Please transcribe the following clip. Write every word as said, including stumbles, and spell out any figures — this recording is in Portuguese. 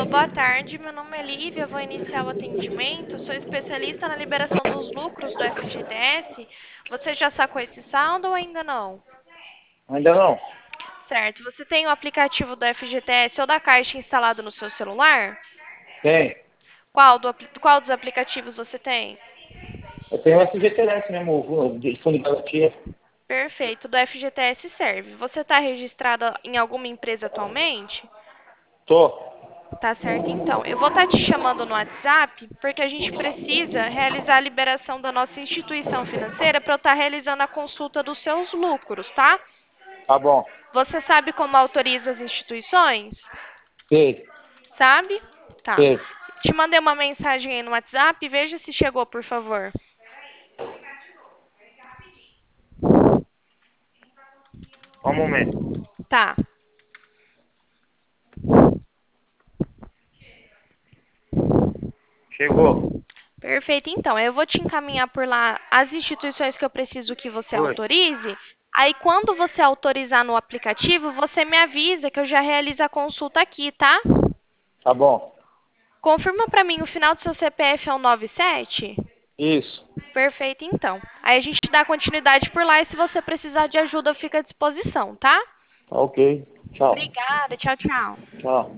Alô, boa tarde. Meu nome é Lívia, vou iniciar o atendimento. Sou especialista na liberação dos lucros do F G T S. Você já sacou esse saldo ou ainda não? Ainda não. Certo. Você tem o aplicativo do F G T S ou da Caixa instalado no seu celular? Tem. Qual, do, apli- qual dos aplicativos você tem? Eu tenho o F G T S mesmo, o de fundo de garantia. Perfeito, do F G T S serve. Você está registrada em alguma empresa atualmente? Tô. Tá certo, então. Eu vou estar te chamando no WhatsApp porque a gente precisa realizar a liberação da nossa instituição financeira para eu estar realizando a consulta dos seus lucros, tá? Tá bom. Você sabe como autoriza as instituições? Sei. Sabe? Tá. Sei. Te mandei uma mensagem aí no WhatsApp, veja se chegou, por favor. Só um momento. Tá. Chegou. Perfeito, então. Eu vou te encaminhar por lá as instituições que eu preciso que você Oi. autorize. Aí, quando você autorizar no aplicativo, você me avisa que eu já realizo a consulta aqui, tá? Tá bom. Confirma para mim, o final do seu C P F é o nove sete? Isso. Perfeito, então. Aí a gente dá continuidade por lá e se você precisar de ajuda, fica à disposição, tá? Tá ok. Tchau. Obrigada, tchau, tchau. Tchau.